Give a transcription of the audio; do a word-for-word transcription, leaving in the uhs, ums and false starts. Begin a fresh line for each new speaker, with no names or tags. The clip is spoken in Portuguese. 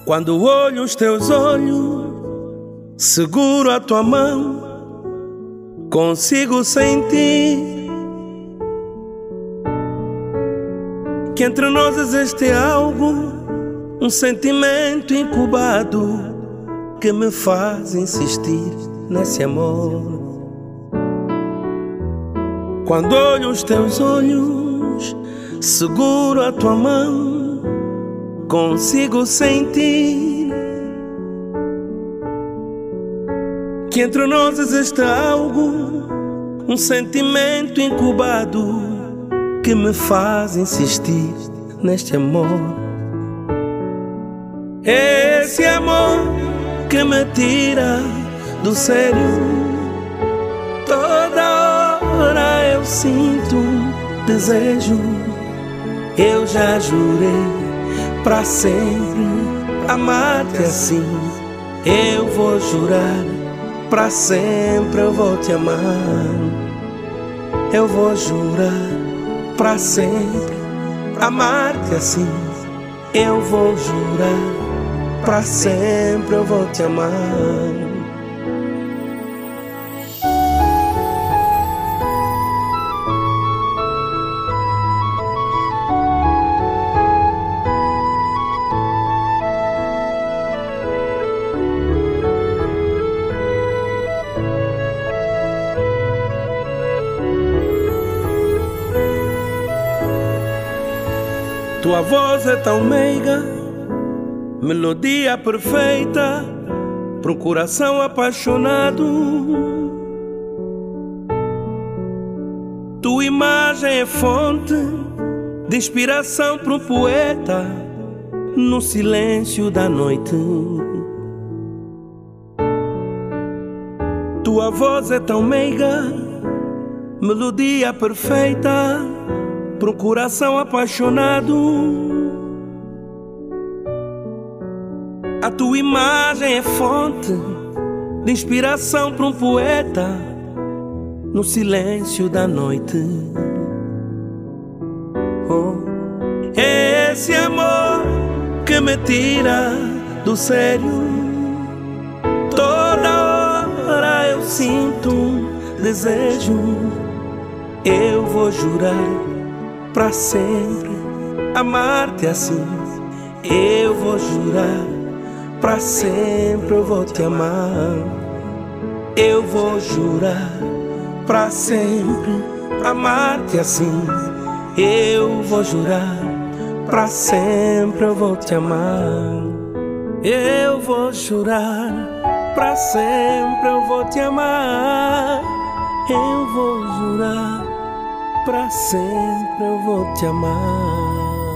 Quando olho os teus olhos, seguro a tua mão, consigo sentir que entre nós existe algo, um sentimento incubado que me faz insistir nesse amor. Quando olho os teus olhos, seguro a tua mão, consigo sentir que entre nós existe algo, um sentimento incubado que me faz insistir neste amor. Esse amor que me tira do sério. Toda hora eu sinto desejo. Eu já jurei pra sempre amar-te assim. Eu vou jurar pra sempre eu vou te amar. Eu vou jurar pra sempre amar-te assim. Eu vou jurar pra sempre eu vou te amar. Tua voz é tão meiga, melodia perfeita para um coração apaixonado. Tua imagem é fonte de inspiração para um poeta no silêncio da noite. Tua voz é tão meiga, melodia perfeita para um coração apaixonado. A tua imagem é fonte de inspiração para um poeta no silêncio da noite. Oh, esse amor que me tira do sério. Toda hora eu sinto um desejo. Eu vou jurar pra sempre amar-te assim. Eu vou jurar pra sempre eu vou te amar. Eu vou jurar pra sempre amar-te assim. Eu vou jurar pra sempre eu vou te amar. Eu vou jurar pra sempre eu vou te amar. Eu vou jurar pra sempre eu vou te amar.